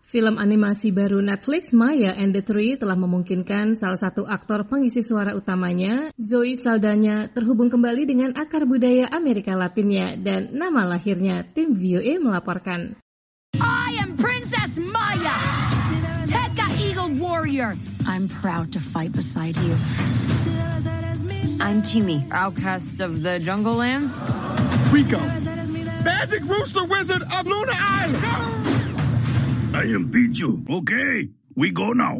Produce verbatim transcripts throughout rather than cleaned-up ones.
Film animasi baru Netflix, Maya and the Three, telah memungkinkan salah satu aktor pengisi suara utamanya, Zoe Saldana, terhubung kembali dengan akar budaya Amerika Latinnya dan nama lahirnya. Tim V O A melaporkan. I am Princess Maya, Tekka Eagle Warrior. I'm proud to fight beside you. I'm Jimmy, outcast of the Jungle Lands. Rico, Magic Rooster Wizard of Luna Island. I am Pichu. Okay, we go now.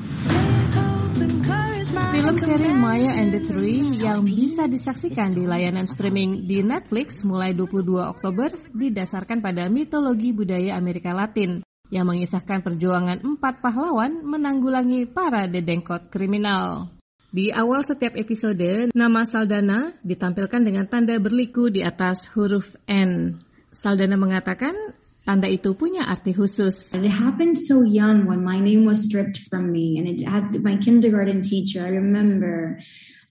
Film seri Maya and the Three yang bisa disaksikan di layanan streaming di Netflix mulai dua puluh dua Oktober didasarkan pada mitologi budaya Amerika Latin yang mengisahkan perjuangan empat pahlawan menanggulangi para dedengkot kriminal. Di awal setiap episode, nama Saldana ditampilkan dengan tanda berliku di atas huruf N. Saldana mengatakan tanda itu punya arti khusus. It happened so young when my name was stripped from me, and it had my kindergarten teacher, I remember,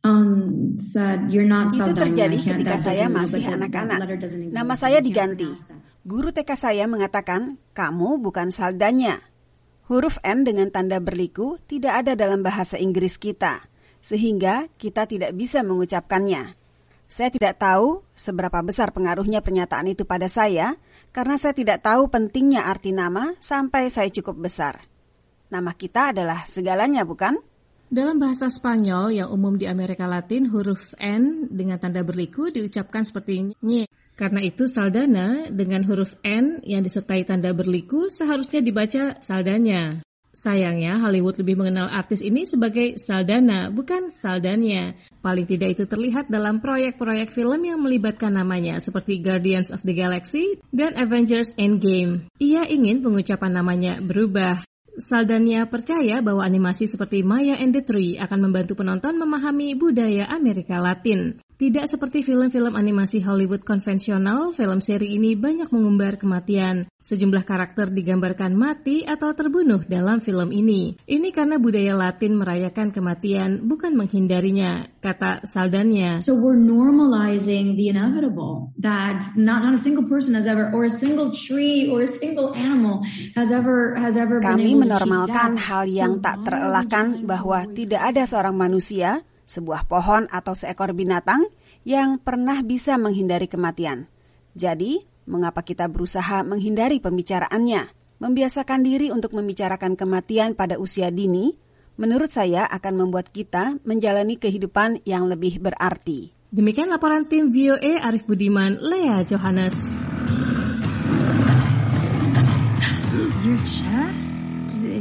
um, said, "You're not Saldana." Itu terjadi ketika saya masih anak-anak. Nama saya diganti. Guru T K saya mengatakan, kamu bukan Saldana. Huruf N dengan tanda berliku tidak ada dalam bahasa Inggris kita, sehingga kita tidak bisa mengucapkannya. Saya tidak tahu seberapa besar pengaruhnya pernyataan itu pada saya, karena saya tidak tahu pentingnya arti nama sampai saya cukup besar. Nama kita adalah segalanya, bukan? Dalam bahasa Spanyol yang umum di Amerika Latin, huruf N dengan tanda berliku diucapkan seperti ny. Karena itu Saldana dengan huruf N yang disertai tanda berliku seharusnya dibaca Saldanya. Sayangnya Hollywood lebih mengenal artis ini sebagai Saldana, bukan Saldanya. Paling tidak itu terlihat dalam proyek-proyek film yang melibatkan namanya seperti Guardians of the Galaxy dan Avengers Endgame. Ia ingin pengucapan namanya berubah. Saldana percaya bahwa animasi seperti Maya and the Three akan membantu penonton memahami budaya Amerika Latin. Tidak seperti film-film animasi Hollywood konvensional, film seri ini banyak mengumbar kematian. Sejumlah karakter digambarkan mati atau terbunuh dalam film ini. Ini karena budaya Latin merayakan kematian, bukan menghindarinya, kata Saldana. So we're normalizing the inevitable, that not, not a single person has ever, or a single tree, or a single animal has ever has ever been Kami able to menormalkan cheat death. hal yang tak terelakkan bahwa tidak ada seorang manusia, sebuah pohon atau seekor binatang yang pernah bisa menghindari kematian. Jadi, mengapa kita berusaha menghindari pembicaraannya? Membiasakan diri untuk membicarakan kematian pada usia dini, menurut saya akan membuat kita menjalani kehidupan yang lebih berarti. Demikian laporan tim V O A, Arif Budiman, Lea Johannes. Your chest